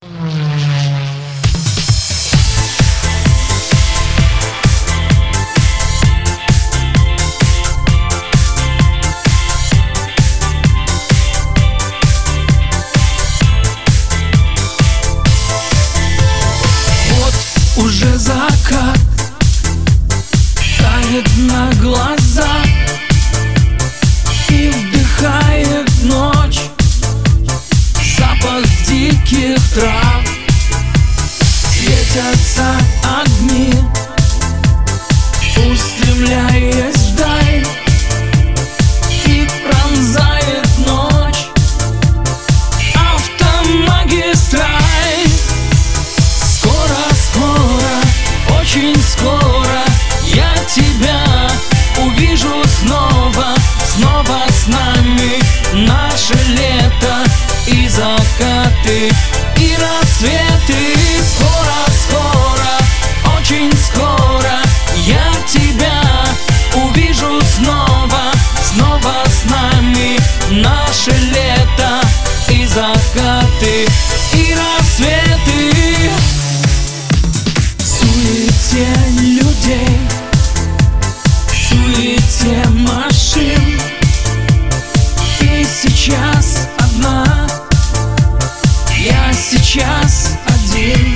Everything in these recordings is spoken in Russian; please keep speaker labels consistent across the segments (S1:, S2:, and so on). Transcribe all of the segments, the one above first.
S1: Уже закат тает на глаза и вдыхает ночь запах диких трав. Светятся огни, устремляясь вдаль, и пронзает ночь автомагистраль. Очень скоро я тебя увижу снова, снова с нами наше лето и закаты, и рассветы. Скоро, скоро, очень скоро я тебя увижу снова, снова с нами наше лето и закаты, и рассветы. В суете людей, в суете машин, ты сейчас одна, я сейчас один.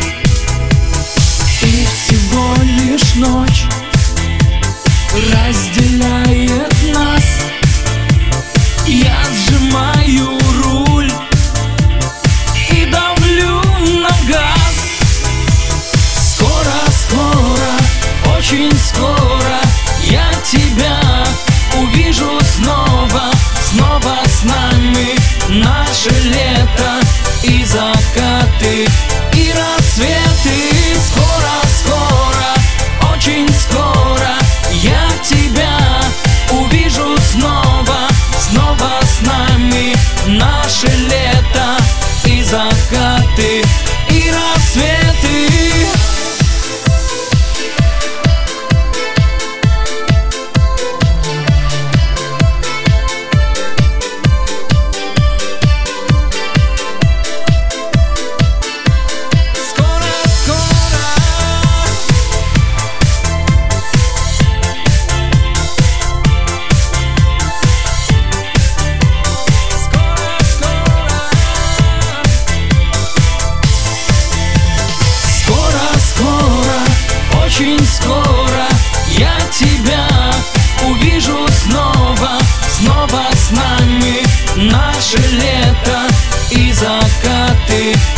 S1: И всего лишь ночь разделяет нас. Я сжимаю руль и давлю на газ. Очень скоро я тебя увижу снова, снова с нами наше лето и закаты, и рассветы. Скоро, скоро, очень скоро я тебя увижу снова, снова с нами наше лето и закаты, и рассветы. Очень скоро я тебя увижу снова, снова с нами наше лето и закаты.